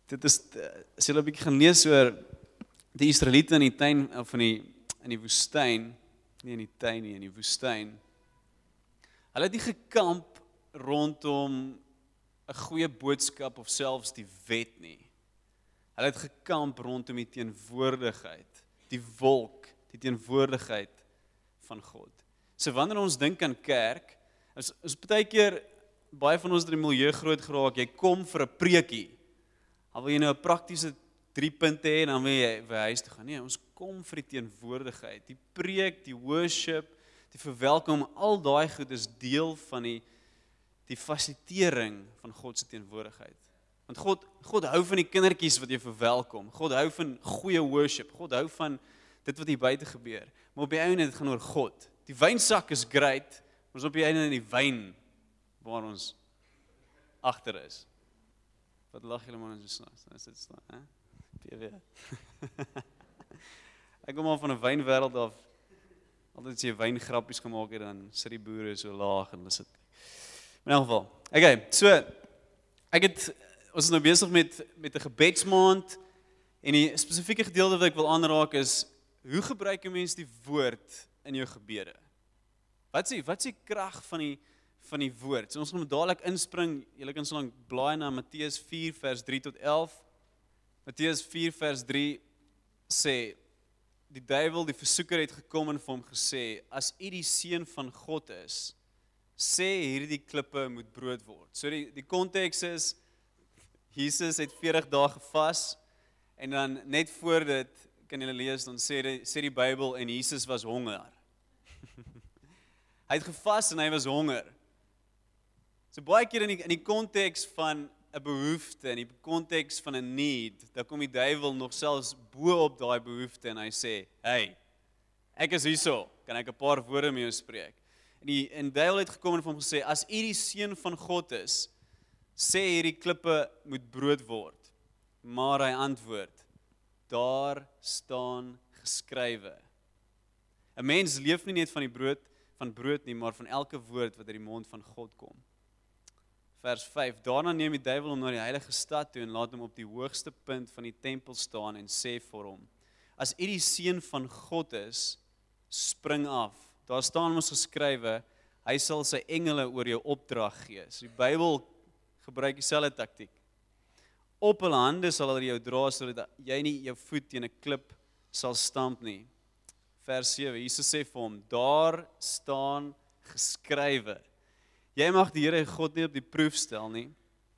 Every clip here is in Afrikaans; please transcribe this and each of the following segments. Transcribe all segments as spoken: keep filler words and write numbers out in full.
Dit is, as julle 'n bietjie gaan lees oor die Israeliete in die tuin, of in die, in die woestyn, nie in die tuin nie, in die woestyn. Hulle het nie gekamp rondom 'n goeie boodskap of selfs die wet nie. Hulle het gekamp rondom die teenwoordigheid, die wolk, die teenwoordigheid van God. So wanneer ons dink aan kerk, is, is baie keer, baie van ons het in die milieu groot geraak, jy kom vir 'n preekie, dan wil jy nou 'n praktiese drie punte hê, en dan wil jy by huis toe gaan. Nee, ons kom vir die teenwoordigheid, die preek, die worship, die verwelkom, al daai goed is deel van die, die fasilitering van God se teenwoordigheid. Want God, God hou van die kindertjies wat jy verwelkom, God hou van goeie worship, God hou van dit wat hier buite gebeur, maar op die einde het gaan oor God. Die wynsak is great, maar ons op die einde in die wyn, waar ons agter is. Wat lag julle man so snaaks, dan is dit staan, hè? P W. Ek kom al van 'n wynwêreld af, altyd as jy wyngrappies gemaak het, dan sit die boere so laag, en hulle sit. In elk geval, okay, so, ek het, ons is nou besig met, met 'n gebedsmaand, en die spesifieke gedeelte wat ek wil aanraak is, hoe gebruik 'n mens die woord in jou gebede? Wat is die, wat is die krag van die, van die woord? So ons gaan dadelik inspring, julle kan so lank blaai na Matteus vier vers drie tot elf. Matteus vier vers drie sê, die duiwel, die versoeker het gekom en vir hom gesê, as u die seun van God is, sê hierdie klippe moet brood word. So die, die konteks is, Jesus het veertig dae gevas, en dan net voor dit, kan julle lees, dan sê die, sê die Bybel, en Jesus was honger. Hy het gevas en hy was honger. So baie keer in die, in die konteks van 'n behoefte, in die konteks van 'n need, dan kom die duiwel nog selfs bo op daai behoefte en hy sê, hey, ek is hierso, kan ek 'n paar woorde met jou spreek? En die en duiwel het gekom en vir hom gesê, as u die seun van God is, sê hierdie klippe moet brood word. Maar hy antwoord, daar staan geskrywe. 'n Mens leef nie net van die brood van brood nie, maar van elke woord wat uit die mond van God kom. Vers vyf, daarna neem die duiwel hom na die heilige stad toe en laat hom op die hoogste punt van die tempel staan en sê vir hom, as u die seun van God is, spring af. Daar staan mos geskrywe, hy sal sy engele oor jou opdrag gee. So die Bybel gebruik dieselfde taktiek. Op hulle hande sal hulle jou dra, sodat jy nie jou voet teen 'n klip sal stamp nie. Vers sewe, Jesus sê vir hom, daar staan geskrywe. Jy mag die Here God nie op die proef stel nie.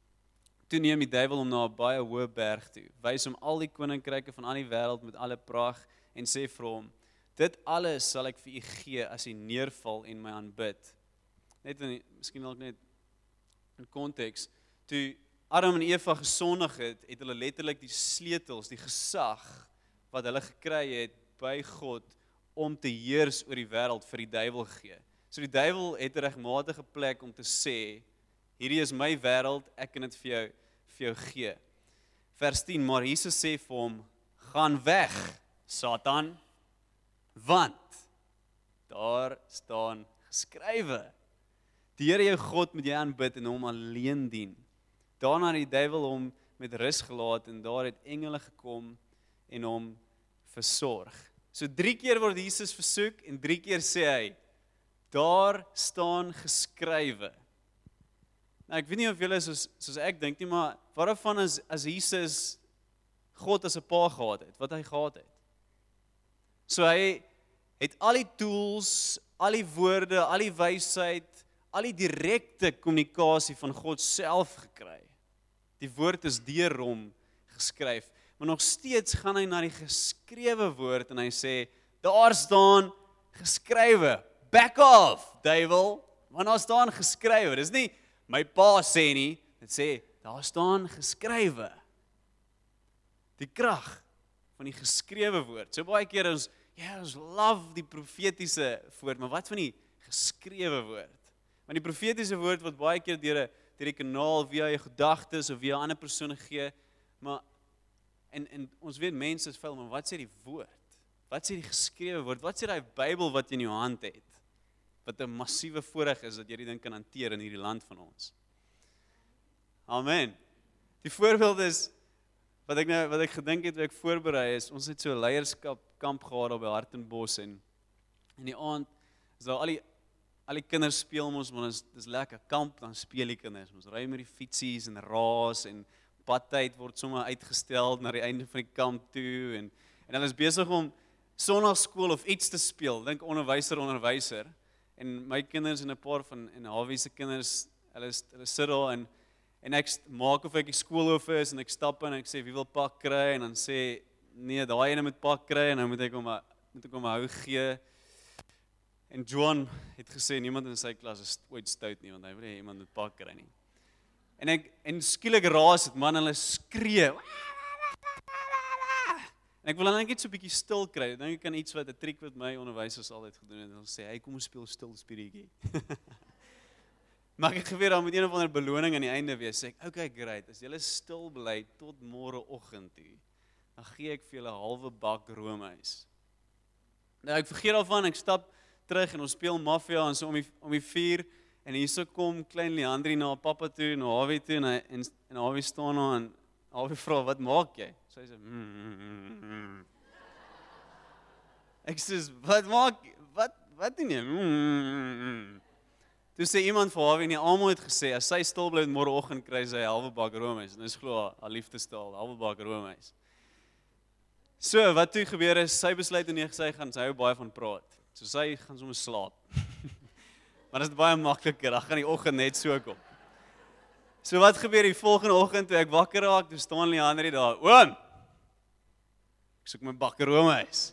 Toe neem die duiwel hom na 'n baie hoë berg toe, wys hom al die koninkryke van al die wêreld met alle prag en sê vir hom, dit alles sal ek vir u gee as u neerval en my aanbid. Net in, miskien dalk net in konteks, toe Adam en Eva gesondig het, het hulle letterlik die sleutels, die gesag wat hulle gekry het by God om te heers oor die wêreld vir die duiwel gegee. So die duiwel het 'n regmatige plek om te sê, hierdie is my wêreld, ek kan dit vir jou vir jou gee. Vers tien, maar Jesus sê vir hom, gaan weg, Satan, want daar staan geskrywe. Die Here jou God moet jy aanbid en hom alleen dien. Daarna het die duiwel hom met rus gelaat en daar het engele gekom en hom versorg. So drie keer word Jesus versoek en drie keer sê hy, daar staan geskrywe. Nou ek weet nie of julle soos, soos ek dink nie, maar waarvan is as Jesus God as 'n pa gehad het, wat hy gehad het. So hy het al die tools, al die woorde, al die wysheid, al die direkte kommunikasie van God self gekry. Die woord is deur hom geskryf, maar nog steeds gaan hy na die geskrewe woord en hy sê, daar staan geskrywe. Back off, duiwel, want daar staan geskrywe. Dis nie my pa sê nie, dit sê, daar staan geskrywe. Die krag van die geskrewe woord. So baie keer ons, ja, ons love die profetiese woord, maar wat van die geskrewe woord? Want die profetiese woord word baie keer deur 'n deur die kanaal via jou gedagtes of via 'n ander persoon gee, maar en en ons weet mense is veel, maar wat sê die woord? Wat sê die geskrewe woord? Wat sê daai Bybel wat jy in jou hand het? Wat 'n massiewe voorreg is dat jy die ding kan hanteer in hierdie land van ons. Amen. Die voorbeeld is wat ek nou wat ek gedink het, wat ek voorberei is, ons het so 'n leierskap kamp gehad op by Hartenbos en in die aand is daar al die al die kinders speel mos, maar dis dis lekker kamp, dan speel die kinders. Ons ry met die fietsies en raas en badtyd word sommer uitgestel na die einde van die kamp toe en en hulle is besig om sonnaarskool of iets te speel. Dink onderwyser onderwyser en my kinders en 'n paar van en Hawie se kinders, hulle is hulle sit daar en en ek maak of ek die skoolhoof is en ek stap in en ek sê wie wil pak kry en dan sê nee, daai ene moet pak kry en dan moet ek hom moet ek hom hou gee. En Johan het gesê niemand in sy klas is ooit stout nie want hy wil nie iemand met pak kry nie. En ek en skielik raas dit man, hulle skree. En ek wil dan net so 'n bietjie stil kry. Ek dink ek kan iets wat 'n triek wat my onderwysers altyd gedoen het. Hulle sê, "Hey, kom ons speel stil speletjie." Maar ek geweet dan moet een of ander beloning aan die einde wees. Sê ek, "Okay, great. As julle stil bly tot môreoggend toe, dan gee ek vir julle 'n halwe bak roomys." Nou ek vergeet daarvan, ek stap terug en ons speel Mafia en so om die om die vier en hierso kom klein Leandri na pappa toe en Hawie toe en hy, en, en Hawie staan daar en Hawie vra, "Wat maak jy?" Sy sê, mm, mm, mm. Ek sê, "Wat maak wat wat doen jy?" Mm, mm. Toe sê iemand vir Hawie, nie almal het gesê as sy stil bly môreoggend kry sy 'n halwe bak roomys en dis glo haar liefdestaal, halwe bak roomys. So wat toe gebeur is, sy besluit en nee, sy gaan sy hou baie van praat. So sy gaan sommer slaap. Maar dit is baie makliker, dan gaan die oggend net so kom. So wat gebeur die volgende oggend toe ek wakker raak, toe staan Leandri daar, "Oom, ek soek my bak roomys."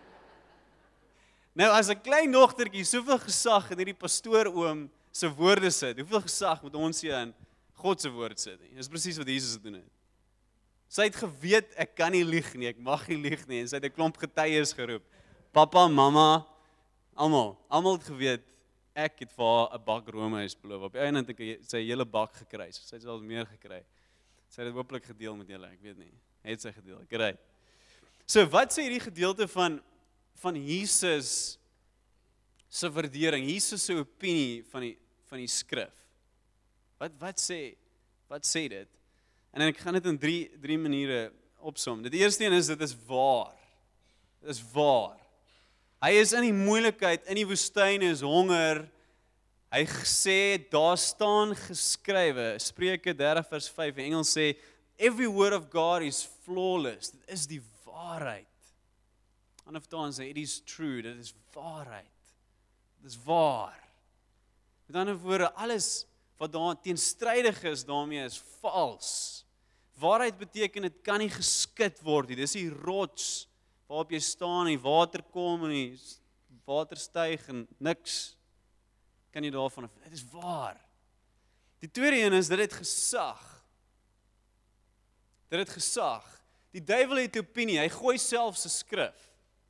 Nou as 'n klein dogtertjie soveel gesag in hierdie pastoor oom se woorde sit, hoeveel gesag moet ons hier in God se woord sit nie? Dis presies wat Jesus gedoen het. Sy het geweet ek kan nie lieg nie, ek mag nie lieg nie en sy het 'n klomp getuies geroep. Pappa, mamma, almal, almal het geweet ek het vir haar 'n bak roomys beloof. Op die einde het ek sy hele bak gekry. Sy het selfs meer gekry. Sy het dit hopelik gedeel met julle, ek weet nie. Het sy gedeel. Kry. So wat sê hierdie gedeelte van van Jesus se waardering, Jesus se opinie van die van die skrif? Wat wat sê wat sê dit? En ek gaan dit in drie drie maniere opsom. Die eerste een is dit is waar. Dit is waar. Hy is in die moeilikheid, in die woestyn, is honger. Hy sê, daar staan geskrywe, Spreuke dertig vers vyf, in Engels sê, every word of God is flawless. Dit is die waarheid. Ander vertaling sê, it is true, dit is waarheid. Dit is waar. Met ander woorde, alles wat daar teenstrydig is, daarmee is vals. Waarheid beteken, dit kan nie geskit word nie. Dis die rots waarop jy staan, die water kom en die water styg en niks kan jy daarvan af. Dit is waar. Die tweede een is, dit het gesag. Dit het gesag. Die duiwel het 'n opinie, hy gooi self sy skrif.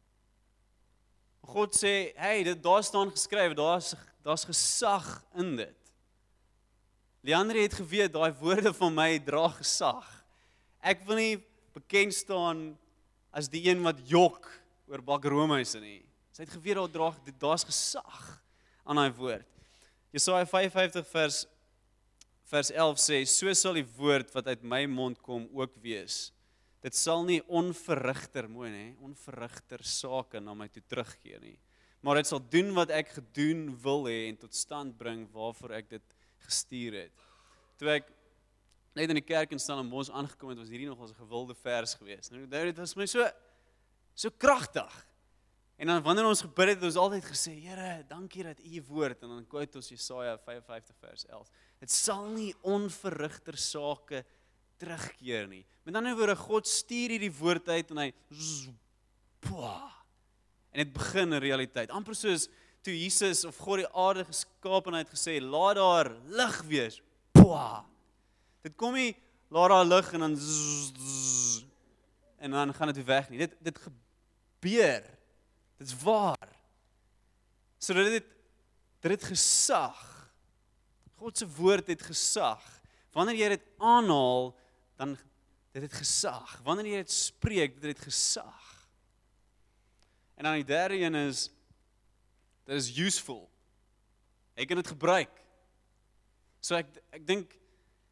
God sê, hey, dit daar staan geskryf, daar's daar's gesag in dit. Leandri het geweet, daai woorde van my dra gesag. Ek wil nie bekend staan as die een wat jok oor bak roomys nie. Sy het geweet daar dra daar's gesag aan daai woord. Jesaja vyf vyf vyf vers vers elf sê, so sal die woord wat uit my mond kom ook wees. Dit sal nie onverrigter, mooi nê, onverrigter sake na my toe terugkeer nie. Maar dit sal doen wat ek gedoen wil hê en tot stand bring waarvoor ek dit gestuur het. Toe ek net in die kerk in Stellenbosch aangekom het, was hierdie nog as 'n gewilde vers geweest. Nou dit was my so so kragtig. En dan wanneer ons gebid het, het ons altyd gesê, Here, dankie dat U woord, en dan quote ons Jesaja vyf vyf vers elf. Dit sal nie onverrigter sake terugkeer nie. Met ander woorde, God stuur hierdie woord uit en hy pwa, en dit begin 'n realiteit. Amper soos toe Jesus of God die aarde geskaap en hy het gesê, laat daar lig wees. Pwa. Dit kom nie, laat daar lig en dan zzz, en dan gaan dit weg nie. Dit dit gebeur. Dit is waar. So dit het dit het gesag. God se woord het gesag. Wanneer jy dit aanhaal, dan dit het gesag. Wanneer jy dit spreek, dit het gesag. En dan die derde een is, dit is useful. Jy kan dit gebruik. So ek ek dink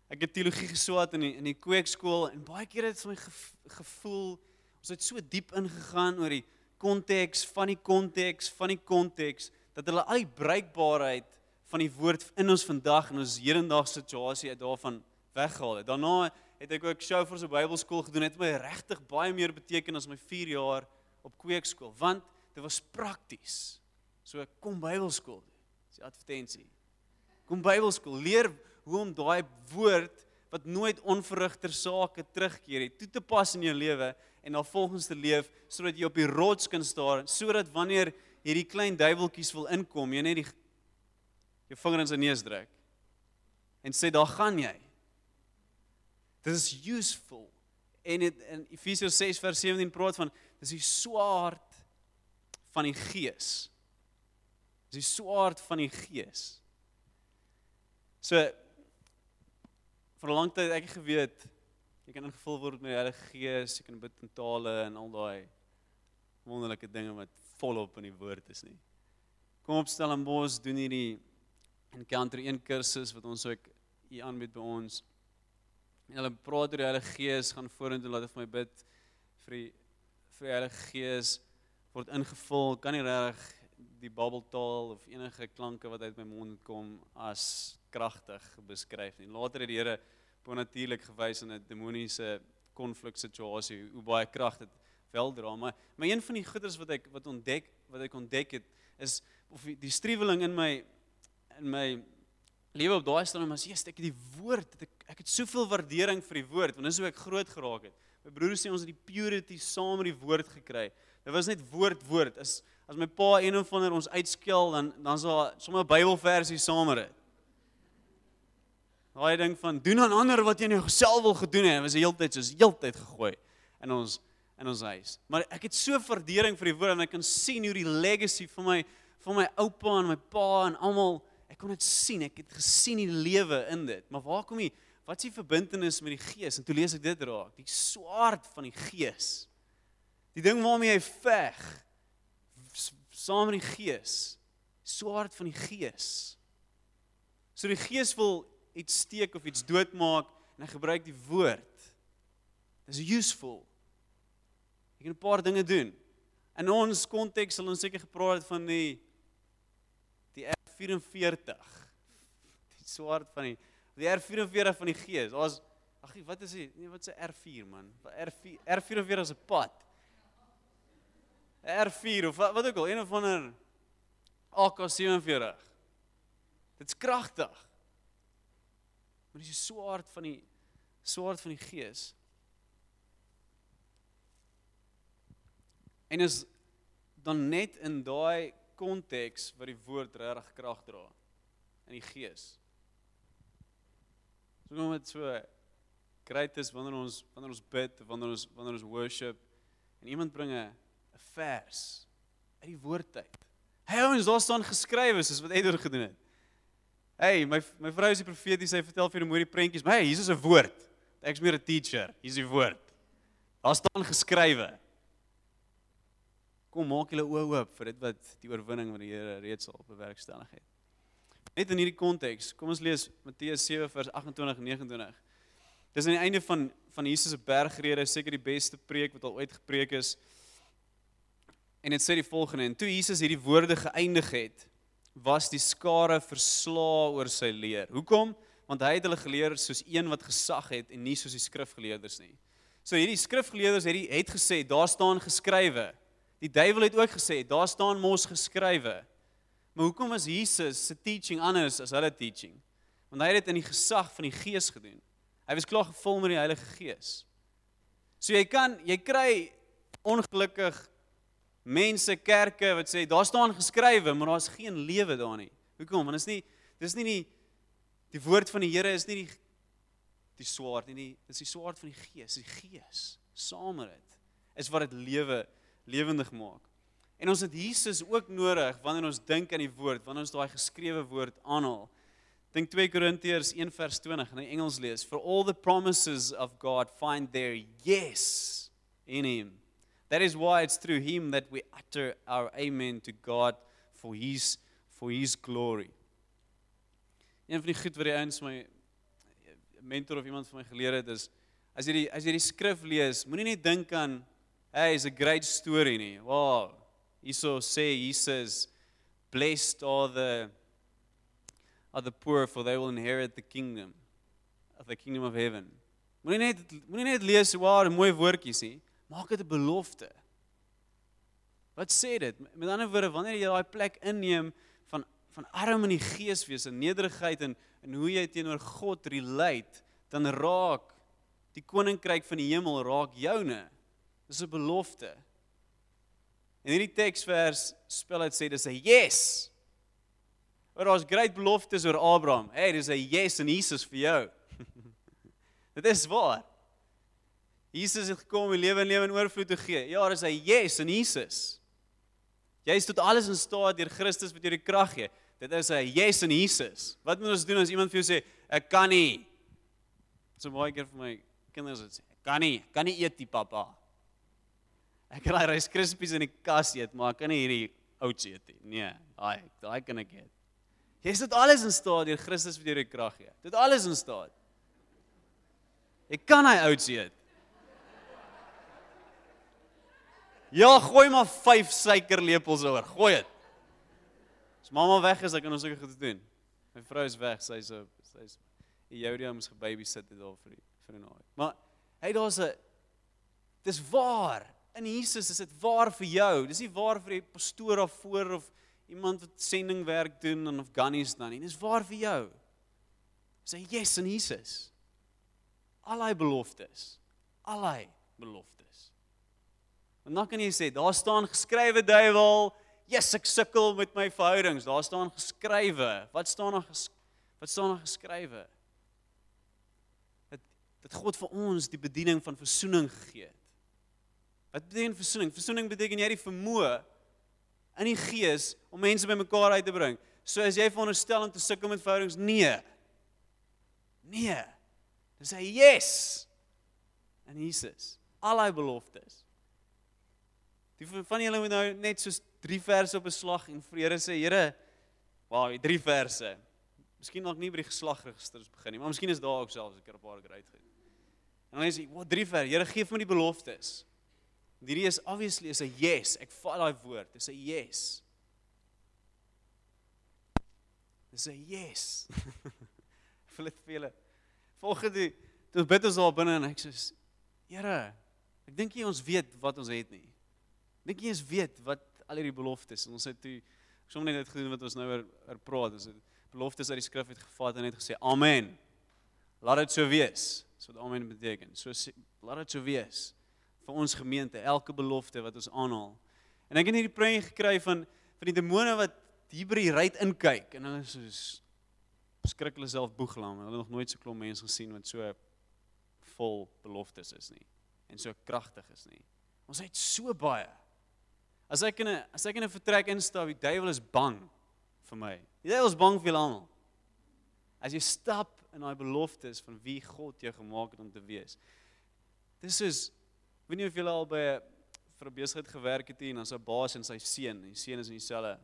ek het teologie geswaat in die, in die kweekskool en baie keer het dit vir my gev- gevoel, ons het so diep ingegaan oor die konteks van die konteks van die konteks dat hulle al die bruikbaarheid van die woord in ons vandag en ons hedendaagse situasie uit daarvan weggehaal het. Daarna het ek ook Shofars op Bybelskool gedoen, het my regtig baie meer beteken as my vier jaar op kweekskool, want dit was prakties. So kom Bybelskool, dis die advertensie. Kom Bybelskool, leer hoe om daai woord wat nooit onverrigter sake terugkeer het, toe te pas in jou lewe en dan volgens te leef, sodat jy op die rots kan staan, sodat wanneer hierdie klein duiweltjies wil inkom, jy net die jou vinger in sy neus druk en sê, daar gaan jy. Dit is useful. En het, in Efesiërs ses vers sewentien praat van, dit is die swaard van die gees. Dit is die swaard van die gees. So, vir 'n lang tyd ek het geweet, jy kan ingevul word met die Heilige Gees, jy kan bid in tale en al daai wonderlike dinge wat volop in die woord is nie. Kom op Stellenbosch, doen hierdie Encounter een kursus wat ons ook hier aanbied by ons. En hulle praat oor die Heilige Gees, gaan vorentoe laat ek vir my bid vir die, vir die Heilige Gees word ingevul, kan nie regtig die babbeltaal of enige klanke wat uit my mond kom as kragtig beskryf nie. Later het die Here bonatuurlik gewys in 'n demoniese konfliksituasie hoe baie krag dit wel dra, maar maar een van die goeders wat ek wat ontdek wat ek ontdek het is of die, die struweling in my in my lewe op daai stadium was, yes, ek het die woord, ek, ek het soveel waardering vir die woord, want dis hoe ek groot geraak het. My broer sê ons het die purity saam met die woord gekry. Dit was net woord woord. As as my pa een of ander ons uitskel, dan dan is daar sommer 'n Bybelversie saam met dit. Daai ding van doen aan ander wat jy in jouself wil gedoen het, was die hele tyd soos heeltyd gegooi in ons in ons huis. Maar ek het so waardering vir die woord en ek kan sien hoe die legacy van my van my oupa en my pa en almal, ek kon dit sien, ek het gesien die lewe in dit. Maar waar kom die wat is die verbintenis met die Gees? En toe lees ek dit raak, die swaard van die Gees. Die ding waarmee jy veg saam met die Gees, swaard van die Gees. So die Gees wil iets steek of iets doodmaak en hy gebruik die woord. Dit is useful. Jy kan 'n paar dinge doen. In ons konteks sal ons seker gepraat het van die die R vyf-en-veertig. Die swaard van die die R vyf-en-veertig van die Gees. Daar's ag, wat is dit? Nee, wat is 'n R vier man? R vier R vyf-en-veertig is 'n pad. R vier of wat, wat ook al, een of ander A K sewenveertig. Dit's kragtig. Maar dis die swaard van die swaard van die Gees. En is dan net in daai konteks wat die woord regtig krag dra in die Gees. So kom dit so great is wanneer ons wanneer ons bid, wanneer ons wanneer ons worship en iemand bring 'n 'n vers uit die woord uit. Hey ouens, daar staan geskrywe soos wat Edward gedoen het. Hey, my my vrou is die profeties, sy vertel vir die mooi prentjies, maar hey, hier is 'n woord. Ek's meer 'n teacher, hier is die woord. Daar staan geskrywe. Kom maak julle oë oop vir dit wat die oorwinning wat die Here reeds al bewerkstellig het. Net in hierdie konteks, kom ons lees Matteus sewe vers agt-en-twintig en nege-en-twintig. Dis aan die einde van van Jesus se bergrede, seker die beste preek wat al ooit gepreek is. En dit sê die volgende: en toe Jesus hierdie woorde geëindig het, was die skare verslae oor sy leer. Hoekom? Want hy het hulle geleer soos een wat gesag het en nie soos die skrifgeleerders nie. So hierdie skrifgeleerders het, die, het gesê, daar staan geskrywe. Die duiwel het ook gesê, daar staan mos geskrywe. Maar hoekom was Jesus se teaching anders as hulle teaching? Want hy het dit in die gesag van die Gees gedoen. Hy was klaar gevul met die Heilige Gees. So jy kan, jy kry ongelukkig mense, kerke wat sê, daar staan geskrywe, maar daar is geen lewe daar nie. Hoekom? Want dit is nie, dit is nie die, die woord van die Here is nie die, die swaard nie, die, dit is die swaard van die Gees, die Gees, saam met dit, is wat dit lewe, lewendig maak. En ons het Jesus ook nodig, wanneer ons dink aan die woord, wanneer ons daai geskrewe woord aanhaal. Dink twee Korintiërs een vers twintig, in die Engels lees, for all the promises of God find their yes in Him. That is why it's through Him that we utter our amen to God for His, for His glory. Een van die goed wat die ouens my, mentor of iemand van my geleer het is, as jy die, as jy die skrif lees, moenie net dink aan, hey, it's a great story nie. Wow, hierso sê Jesus, blessed are the, are the poor, for they will inherit the kingdom, of the kingdom of heaven. Moenie net, moenie net lees, wow, mooi woordjies nie, maak dit 'n belofte. Wat sê dit? Met ander woorde, wanneer jy daai plek inneem, van, van arm in die gees wees, en nederigheid, en, en hoe jy teenoor God relate, dan raak die koninkryk van die hemel raak joune. Dis 'n belofte. En hierdie teksvers spel uit sê dis 'n yes. Maar daar's groot beloftes oor Abraham. Hey, dis 'n yes in Jesus vir jou. Dit is waar. Jesus het gekom om die lewe en lewe in oorvloed te gee. Ja, dis 'n yes in Jesus. Jy is tot alles in staat deur Christus wat jou die krag gee. Dit is 'n yes in Jesus. Wat moet ons doen as iemand vir jou sê, ek kan nie? So baie keer vir my kinders het sê, ek kan nie, ek kan nie eet die pappa. Ek kan daai Rice Krispies in die kas eet, maar ek kan nie hierdie oats eet nie. Nee, daai, daai kan ek eet. Jy is tot alles in staat deur Christus wat jou die krag gee. Tot alles in staat. Jy kan hy oats eet. Ja, gooi maar vyf suikerlepels oor. Gooi dit. As mamma weg is, dan kan ons ook goed doen. My vrou is weg, sy is op, sy is Jodia moes gebabysit het daar vir die vir 'n naweek. Maar hy daar's 'n dis waar. In Jesus is dit waar vir jou. Dis nie waar vir die pastoor daar voor of iemand wat sendingwerk doen in Afghanistan nie. Dis waar vir jou. Sê yes in Jesus. Allei beloftes. Allei beloftes. En dan kan jy sê, daar staan geskrywe duiwel, yes, ek sukkel met my verhoudings. Daar staan geskrywe. Wat staan daar ges, wat staan daar geskrywe? Dat, dat God vir ons die bediening van versoening gegee het. Wat beteken versoening? Versoening beteken jy die vermoë in die gees om mense bymekaar uit te bring. So as jy veronderstel om te sukkel met verhoudings, nee. Nee. Dis 'n yes in Jesus. Allei beloftes. Die van julle moet nou net soos drie verse op 'n slag en vir Here sê, Here, wow, drie verse. Miskien nog nie by die geslagregisters begin nie, maar miskien is daar ook selfs 'n keer 'n paar keer uitgegaan. En dan sê, wat drie verse? Here, gee vir my die beloftes. Hierdie is obviously is 'n yes. Ek vat daai woord. Dis 'n yes. Dis 'n yes. Ek voel dit vir julle. Volgende, toe bid ons daar binne en ek sê, Here, ek dink nie ons weet wat ons het nie. Ek dink nie ons weet wat al hierdie beloftes. En ons het toe, ek som net dit gedoen wat ons nou oor, oor praat. Ons het beloftes uit die skrif het gevat en het gesê, amen. Laat dit so wees. Dis wat amen beteken. So, laat dit so wees. Vir ons gemeente, elke belofte wat ons aanhaal. En ek het hierdie prentjie gekry van, van die demone wat hier by die ruit inkyk. En hulle is soos, skrik hulle self boeglam. Hulle het nog nooit so klomp mense gesien wat so vol beloftes is nie. En so kragtig is nie. Ons het so baie. As ek in 'n as ek in 'n vertrek instap, die duiwel is bang vir my. Die duiwel is bang vir julle almal. As jy stap in daai beloftes van wie God jou gemaak het om te wees. Dis soos, ek weet nie of julle al by vir 'n besigheid gewerk het nie, en dan sy baas en sy seun, die seun is in dieselfde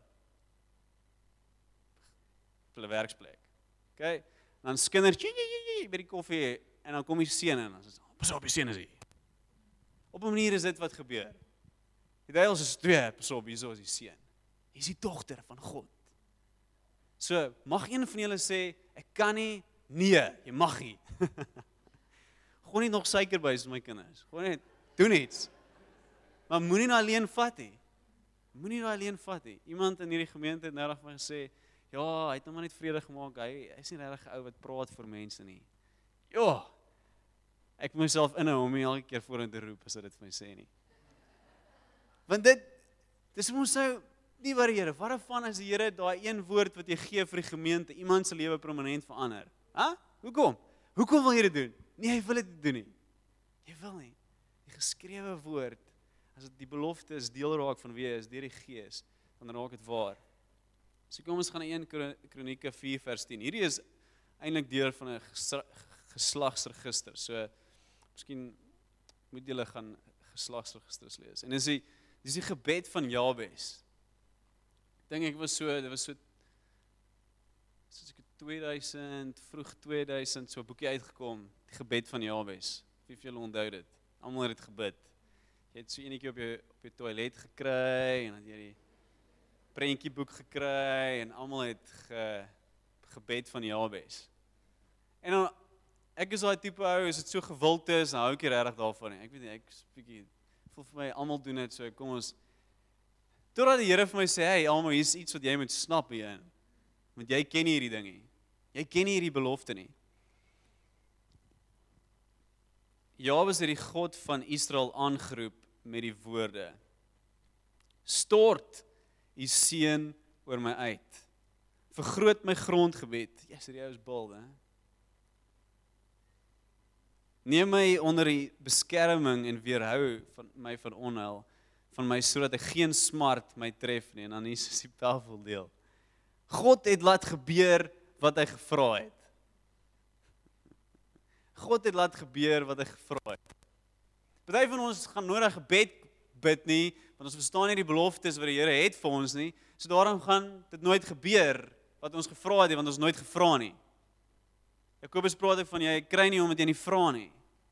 hulle werksplek. Okay? En dan skinder by die koffie en dan kom die seun en dan sê, pas op, die seun is hier. Op 'n manier is dit wat gebeur. Die duiwel is twee, pas op, hierso is die seun. Hy is die dogter van God. So, mag een van julle sê, ek kan nie, nee, jy mag nie. Gooi nie nog suiker by vir my kinders. Gooi net, doen iets. Maar moenie nou alleen vat nie. Moenie nou alleen vat nie. Iemand in hierdie gemeente het nou vir my gesê, ja, hy het nou maar net vrede gemaak, hy, hy is nie regtig 'n ou wat praat vir mense nie. Ja, ek moet myself inhou om nie elke keer vorentoe roep as hy dit vir my sê nie. Want dit, dis mos nou nie waar die Here, waarvan is die Here daai een woord wat jy gee vir die gemeente, iemand se lewe permanent verander? Ha? Hoekom? Hoekom wil jy dit doen? Nee, hy wil dit nie doen nie. Jy wil nie. Die geskrewe woord, as dit die belofte is deel raak van wie hy is, deur die Gees, dan raak dit waar. So kom ons gaan na eerste Kronieke vier vers tien. Hierdie is eintlik deel van 'n geslagsregister. So miskien moet julle gaan geslagsregisters lees. En dis die dis die gebed van Jabes. Ek dink ek was so, dit was so soos ek tweeduisend, vroeg tweeduisend, so 'n boekie uitgekom, die gebed van Jabes. Wie van julle onthou dit? Almal het dit gebid. Jy het so enetjie op jou op jou toilet gekry en dan jy die prentjieboek gekry en almal het ge, gebed van Jabes. En dan ek is daai tipe ou, as dit so gewild is, dan hou ek nie regtig daarvan nie. Ek weet nie, ek is bietjie voel vir my almal doen dit, so kom ons totdat die Here vir my sê, hey, almal, hier is iets wat jy moet snap hierin. Want jy ken nie hierdie ding nie. Jy ken nie hierdie belofte nie. Jabes het die God van Israel aangeroep met die woorde: Stort u seën oor my uit. Vergroot my grondgebied. Ja, hierdie ou is bold, hè? Neem my onder die beskerming en weerhou van my van onheil, van my sodat ek geen smart my tref nie. En dan is die tafel deel. God het laat gebeur wat hy gevra het. God het laat gebeur wat hy gevra het. Party van ons gaan nodig gebed bid nie, want ons verstaan nie die beloftes wat die Here het vir ons nie. So daarom gaan dit nooit gebeur wat ons gevra het nie, want ons nooit gevra nie. Jakobus praat ook van jy kry nie omdat jy nie vra nie.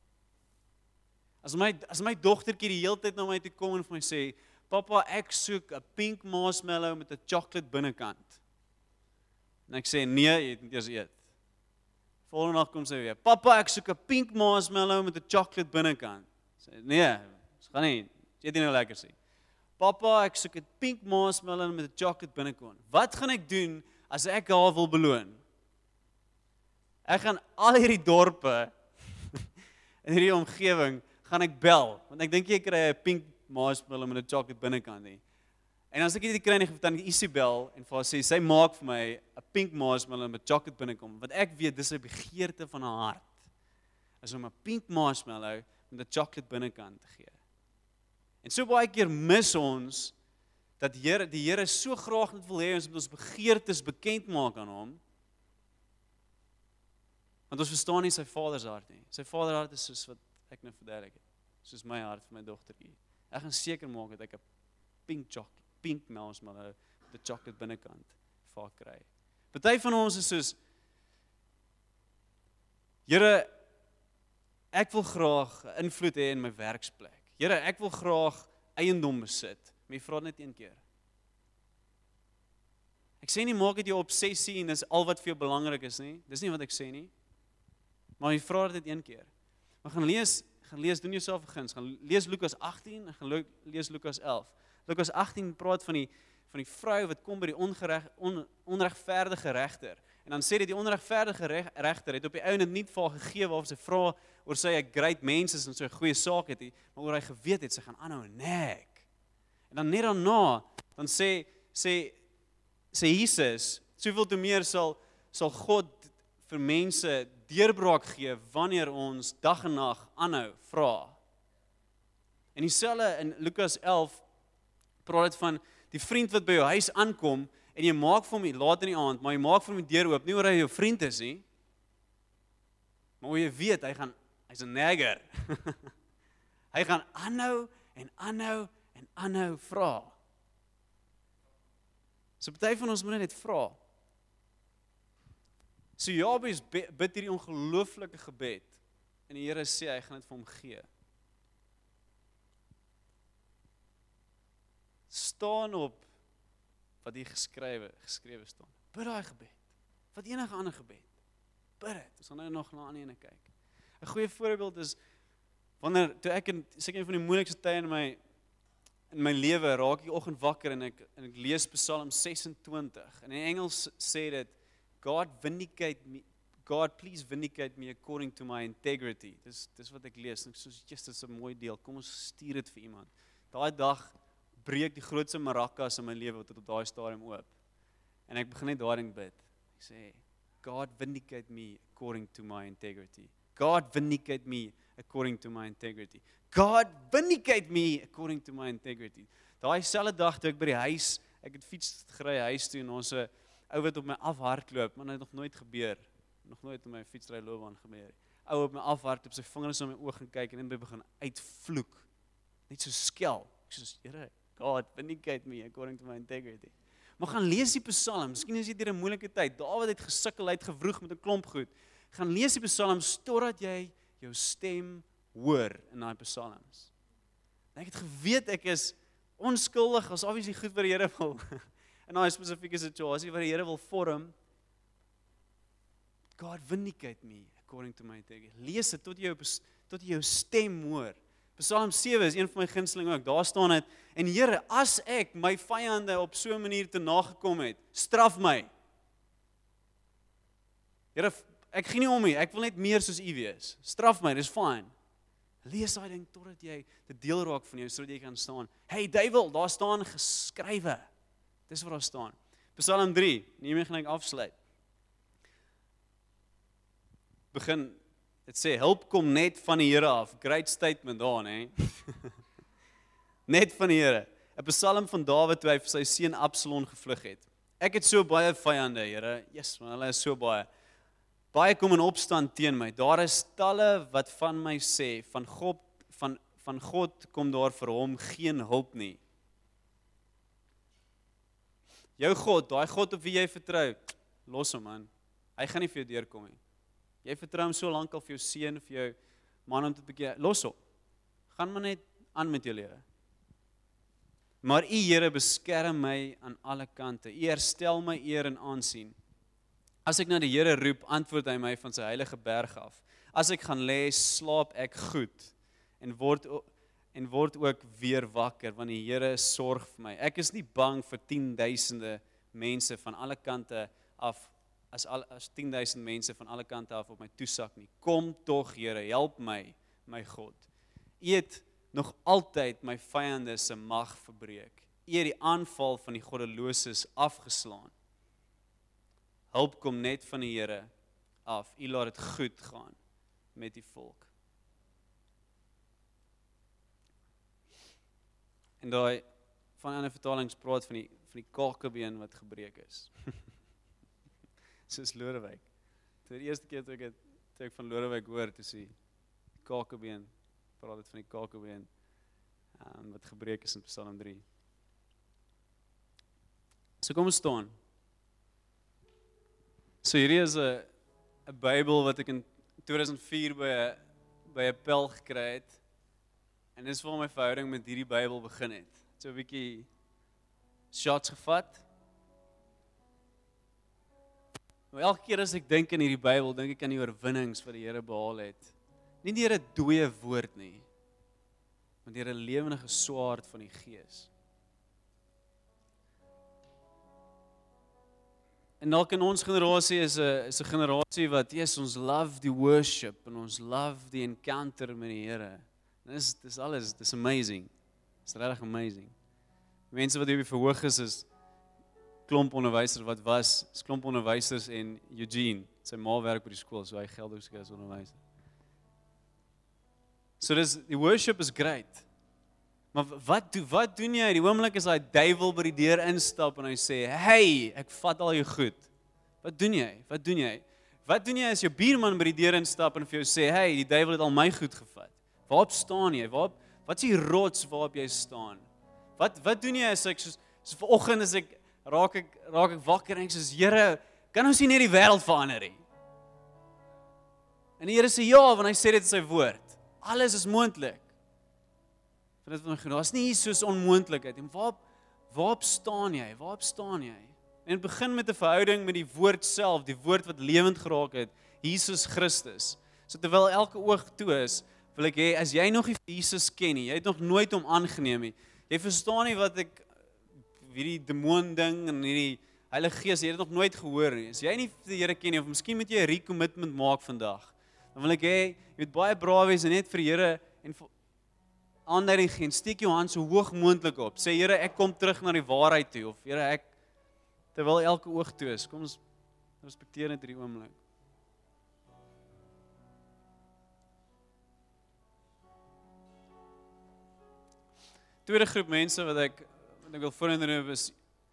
As my as my dogtertjie die hele tyd na my toe kom en vir my sê, "Pappa, ek soek 'n pink marshmallow met 'n chocolate binnekant." En ek sê, "Nee, jy het nie eers eet." Volgende dag kom sy weer, "Pappa, ek soek 'n pink marshmallow met 'n chocolate binnekant." Sê, "Nee, ons gaan nie, jy eet nie nou lekker sê." "Pappa, ek soek 'n pink marshmallow met 'n chocolate binnekant." Wat gaan ek doen as ek haar wil beloon? Ek gaan al hierdie dorpe in hierdie omgewing gaan ek bel, want ek dink jy kry 'n pink marshmallow met 'n chocolate binnekant nie. En as ek dit kry, dan dan Isabel en vir haar sê sy maak vir my 'n pink marshmallow met chocolate binnekant, want ek weet dis 'n begeerte van haar hart. Is om 'n pink marshmallow met 'n chocolate binnekant te gee. En so baie keer mis ons dat Here die Here so graag net wil hê ons moet ons begeertes bekend maak aan hom. Want ons verstaan nie sy Vader se hart nie. Sy Vader hart is soos wat ek nou verduidelik het. Soos my hart vir my dogtertjie. Ek gaan seker maak dat ek 'n pink chocolate, pink marshmallow met 'n chocolate binnekant vir haar kry. Party van ons is soos, Here, ek wil graag invloed hê in my werksplek. Here, ek wil graag eiendom besit. Maar jy vra net een keer. Ek sê nie maak dit jou obsessie en dis al wat vir jou belangrik is nie. Dis nie wat ek sê nie. Maar jy vra dit een keer. Maar gaan lees, gaan lees, doen jouself 'n guns. Gaan lees Lukas agttien en gaan lees Lukas elf. Lukas agttien praat van die van die vrou wat kom by die ongereg, on, onregverdige regter. En dan sê dit die onregverdige regter het op die ou net nie vir haar gegee waarop sy vra oor sy 'n great mens is en so 'n goeie saak het, maar oor hy geweet het sy gaan aanhou nag. En dan net daarna dan sê sê sê Jesus, soveel te meer sal sal God vir mense deurbraak gee wanneer ons dag en nag aanhou vra. En dieselfde in Lukas elf praat dit van die vriend wat by jou huis aankom en jy maak vir hom laat in die aand, maar jy maak vir hom die deur oop, nie oor hy jou vriend is nie, maar hoe jy weet hy gaan hy's 'n nagger. Hy gaan aanhou en aanhou en aanhou vra. So party van ons moet net vra. So Jabes bid hierdie ongelooflike gebed en die Here sê hy gaan dit vir hom gee. Staan op wat hier geskrywe geskrewe staan. Bid daai gebed. Wat enige ander gebed. Bid dit. Ons gaan nou nog na aan ene kyk. 'n Goeie voorbeeld is wanneer toe ek in seker een van die moeilikste tye in my in my lewe raak ek oggend wakker en ek en ek lees Psalm sesentwintig. En in Engels sê dit God vindicate me, God please vindicate me according to my integrity. Dis dis wat ek lees. Ek sê just dis 'n mooi deel. Kom ons stuur dit vir iemand. Daai dag breek die grootste marakas in my lewe tot op daai stadium oop. En ek begin net daarin bid. Ek sê God vindicate me according to my integrity. God vindicate me according to my integrity. God vindicate me according to my integrity. Daai selfde dag toe ek by die huis, ek het fiets gery huis toe en ons 'n ou wat op my afhardloop, maar dit het nog nooit gebeur. Nog nooit in my fietsry loopbaan gebeur. Ou op my afhardloop, sy vingers in my oë gaan kyk en net begin uitvloek. Net so skel. Ek sê, Here, God vindicate me according to my integrity. Maar gaan lees die Psalms. Miskien is jy deur 'n moeilike tyd. Dawid het gesukkel, hy het gewroeg met 'n klomp goed. Gaan lees die Psalms totdat jy jou stem hoor in daai Psalms. En ek het geweet ek is onskuldig, as obviously goed wat die Here wil. In daai spesifieke situasie wat die Here wil vorm. God vindicate me according to my integrity. Lees dit tot jy jou tot jy jou stem hoor. Psalm sewe is een van my gunsteling ook. Daar staan dit: En Here, as ek my vyande op so 'n manier te nagekom het, straf my. Here, ek gee nie om nie. Ek wil net meer soos U wees. Straf my, dis fine. Lees daai ding totdat jy dit deel raak van jou, sodat jy kan staan. Hey duiwel, daar staan geskrywe. Dis wat daar staan. Psalm drie, hiermee gaan ek afsluit. Begin, dit sê, hulp kom net van die Here af. Great statement daar, hè? Net van die Here. 'n Psalm van Dawid toe hy vir sy seun Absalom gevlug het. Ek het so baie vyande, Here. Jesus, man, hulle is so baie. Baie kom in opstand teen my. Daar is talle wat van my sê, van God, van, van God kom daar vir hom geen hulp nie. Jou God, daai God op wie jy vertrou, los hom man. Hy gaan nie vir jou deurkom nie. Jy vertrou hom so lank al vir jou seun, vir jou man om te bekeer, los hom. Gaan maar net aan met jou lewe. Maar U Here beskerm my aan alle kante. U herstel my eer en aansien. As ek na die Here roep, antwoord hy my van sy heilige berg af. As ek gaan lê, slaap ek goed en word en word ook weer wakker, want die Here sorg vir my. Ek is nie bang vir tienduisende mense van alle kante af, as, al, as tienduisend mense van alle kante af op my toesak nie. Kom tog, Here, help my, my God. U het nog altyd my vyande se mag verbreek. U het die aanval van die goddeloses afgeslaan. Hulp kom net van die Here af. U laat dit goed gaan met die volk. En daai van ander vertalings praat van die van die kakebeen wat gebreek is. Soos Lodewijk. Toe die eerste keer toe ek het, toe ek van Lodewijk hoor, toe sê kakebeen, praat dit van die kakebeen um, wat gebreek is in Psalm drie. So kom ons staan. So hierdie is 'n 'n Bybel wat ek in tweeduisend vier by 'n by 'n pel gekry het. En dis waar my verhouding met hierdie Bybel begin het. So 'n bietjie shots gevat. Maar elke keer as ek dink in hierdie Bybel, dink ek aan die oorwinnings wat die Here behaal het. Nie deur 'n dooie woord nie, maar deur 'n lewendige swaard van die Gees. En dalk in ons generasie is 'n is 'n generasie wat, yes, ons love die worship en ons love die encounter met die Here. Dis dis alles, dis amazing. Dis regtig amazing. Mense wat hier by verhoog is is klomp onderwysers wat was, is klomp onderwysers en Eugene, sy ma werk by die skool, so hy geld ook seker as onderwyser. So dis die worship is great. Maar wat doen wat doen jy? Die oomblik is daai duiwel by die deur instap en hy sê, "Hey, ek vat al jou goed." Wat doen jy? Wat doen jy? Wat doen jy as jou buurman by die deur instap en vir jou sê, "Hey, die duiwel het al my goed gevat." Waarop staan jy? Waarop wat is die rots waarop jy staan? Wat wat doen jy as ek soos, so vanoggend as ek raak ek raak ek wakker en ek sê, "Here, kan ons nie net die wêreld verander nie?" En die Here sê, "Ja, want hy sê dit in sy woord. Alles is moontlik." Vir dit wat my genoem, daar's nie hier soos onmoontlikheid nie. Waarop waarop staan jy? Waarop staan jy? En begin met 'n verhouding met die woord self, die woord wat lewend geraak het, Jesus Christus. So terwyl elke oog toe is, wil ek hê, as jy nog nie Jesus ken nie, jy het nog nooit hom aangeneem nie, jy verstaan nie wat ek, hierdie demoon ding en hierdie Heilige Gees, jy het dit nog nooit gehoor nie. As jy nie die Here ken nie, of miskien moet jy 'n recommitment maak vandag, dan wil ek hê, jy moet baie braaf wees en net vir die Here en aanduiding gee, steek jou hand so hoog moontlik op. Sê, Here, ek kom terug na die waarheid toe, of Here, ek, terwyl elke oog toe is, kom ons respekteer net hierdie oomblik. Tweede groep mense wat ek, wat ek wil voorheen is,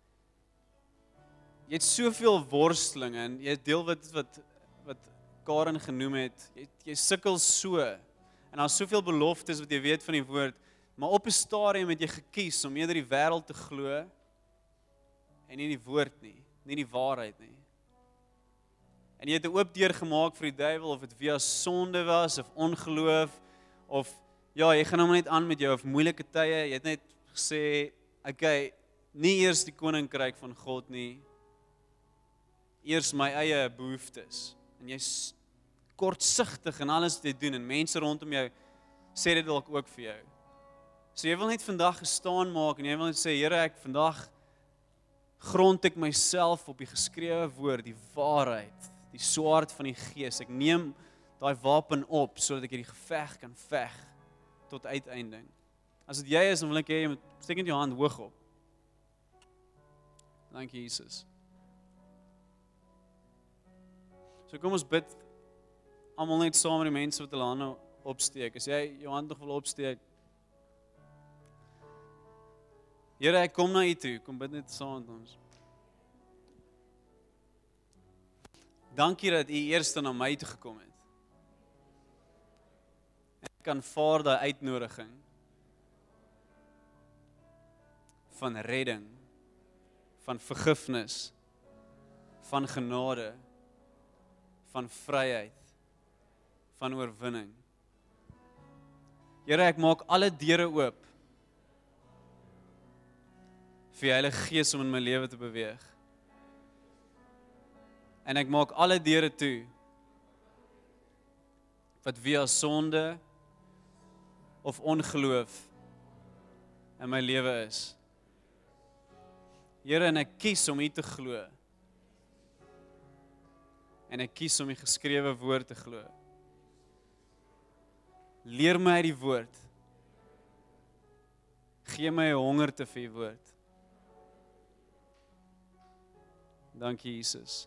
jy het soveel worstelinge, en jy het deel wat, wat, wat Karen genoem het, jy, jy sukkel so, en daar is soveel beloftes wat jy weet van die woord, maar op 'n stadium het jy gekies om eerder die wêreld te glo, en nie die woord nie, nie die waarheid nie. En jy het 'n oop deur gemaak vir die duiwel, of dit via sonde was, of ongeloof, of ja, jy gaan hom net aan met jou, of moeilike tye, jy het net gesê, okay, nie eers die koninkryk van God nie, eers my eie behoeftes, en jy's kortsigtig in alles wat jy doen, en mense rondom jou sê dit dalk ook vir jou. So jy wil net vandag gestaan maak, en jy wil net sê, Here, ek vandag grond ek myself op die geskrewe woord, die waarheid, die swaard van die Gees. Ek neem daai wapen op, sodat ek hierdie geveg kan veg, tot uiteinding. As dit jy is, dan wil ek hê, jy moet steek net jou hand hoog op. Dankie, Jesus. So kom ons bid, almal net saam met die mense wat hulle hande opsteek. As jy jou hand nog wil opsteek, Here, ek kom na U toe, kom bid net saam met ons. Dankie dat U eerste na my toe gekom het. Ek kan vaar daai uitnodiging van redding, van vergifnis, van genade, van vryheid, van oorwinning. Here, ek maak alle deure oop vir die Heilige Gees om in my lewe te beweeg. En ek maak alle deure toe wat via sonde of ongeloof in my lewe is. Here, en ek kies om U te glo. En ek kies om die geskrewe woord te glo. Leer my uit die woord. Gee my 'n honger te vir U woord. Dankie, Jesus.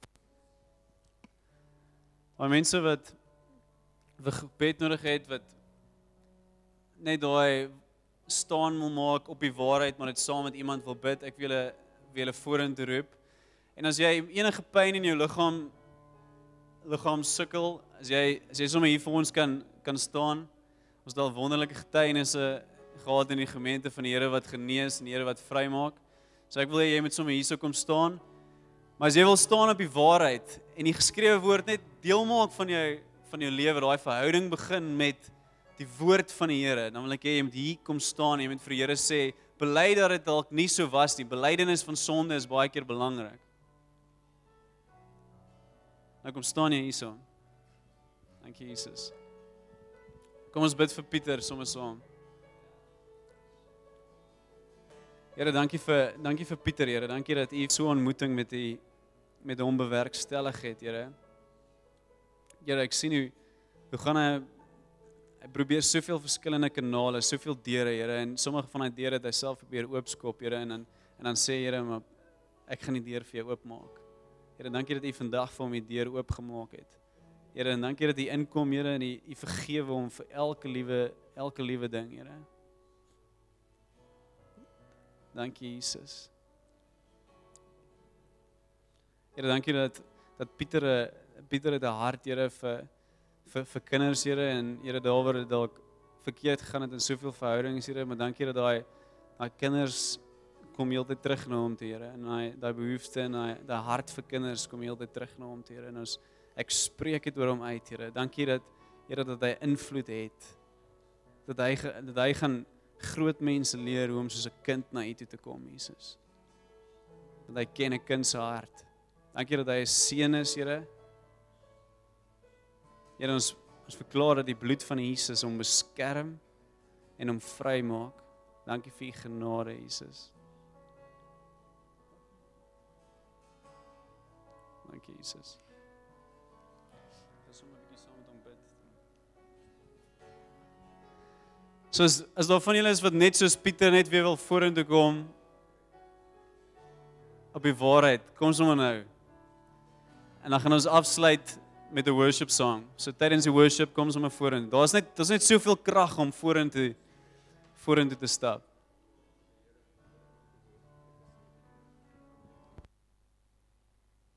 Maar mense wat wat gebed nodig het, wat net daai staan wil maak op die waarheid, maar dit saam met iemand wil bid, ek wil julle wil julle vorentoe roep. En as jy enige pyn in jou liggaam liggaam sukkel, as jy as jy sommer hier vir ons kan kan staan, ons het al wonderlike getuienisse gehad in die gemeente van die Here wat genees en die Here wat vrymaak. So ek wil hê jy moet sommer hierso kom staan. Maar as jy wil staan op die waarheid en die geskrewe woord net deel maak van jou van jou lewe, daai verhouding begin met die woord van die Here, dan wil ek hê jy moet hier kom staan en jy moet vir die Here sê, bely dat dit dalk nie so was nie. Belydenis van sonde is baie keer belangrik. Nou kom staan jy hierso. Dankie, Jesus. Kom ons bid vir Pieter sommer saam. Here, dankie vir dankie vir Pieter, Here. Dankie dat U so 'n ontmoeting met U met hom bewerkstellig het, Here. Here, ek sien hoe hoe gaan hy hy probeer soveel verskillende kanale, soveel deure, Here, en sommige van die deure het hy self probeer oopskop, Here, en dan en dan sê Here, maar ek gaan die deur vir jou oopmaak. Here, dankie dat U vandag vir hom die deur oopgemaak het. Here, en dankie dat U inkom, Here, en U, U vergewe hom vir elke liewe elke liewe ding, Here. Dankie, Jesus. Here, dankie dat dat Pieter Pieter het 'n hart, Here, vir vir vir kinders, Here, en Here, daar waar dit dalk verkeerd gegaan het in soveel verhoudings, Here, maar dankie dat daai daai kinders kom heeltyd terug na hom toe, Here, en daai daai behoefte en daai daai hart vir kinders kom heeltyd terug na hom toe, Here, en ons ek spreek dit oor hom uit, Here. Dankie dat Here dat hy invloed het. Dat hy dat hy gaan groot mense leer hoe om soos 'n kind na U toe te kom, Jesus. Dat hy ken 'n kind se hart. Dankie dat hy 'n seun is, Here. Here, ons ons verklaar dat die bloed van Jesus hom beskerm en hom vry maak. Dankie vir U genade, Jesus. Dankie, Jesus. Dis sommer 'n bietjie saam met hom bid. So as, as daar van julle is wat net soos Pieter net weer wil vorentoe kom op die waarheid, kom sommer nou. En dan gaan ons afsluit met 'n worship song. So tydens die worship kom sommer vorentoe. Daar's net daar's net soveel krag om vorentoe vorentoe te stap.